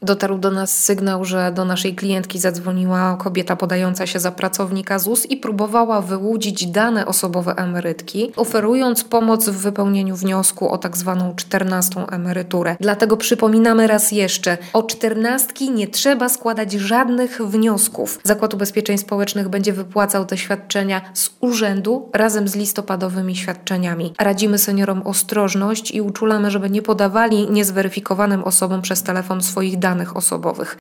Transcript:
Dotarł do nas sygnał, że do naszej klientki zadzwoniła kobieta podająca się za pracownika ZUS i próbowała wyłudzić dane osobowe emerytki, oferując pomoc w wypełnieniu wniosku o tak zwaną 14. emeryturę. Dlatego przypominamy raz jeszcze, o 14 nie trzeba składać żadnych wniosków. Zakład Ubezpieczeń Społecznych będzie wypłacał te świadczenia z urzędu razem z listopadowymi świadczeniami. Radzimy seniorom ostrożność i uczulamy, żeby nie podawali niezweryfikowanym osobom przez telefon swoich danych osobowych.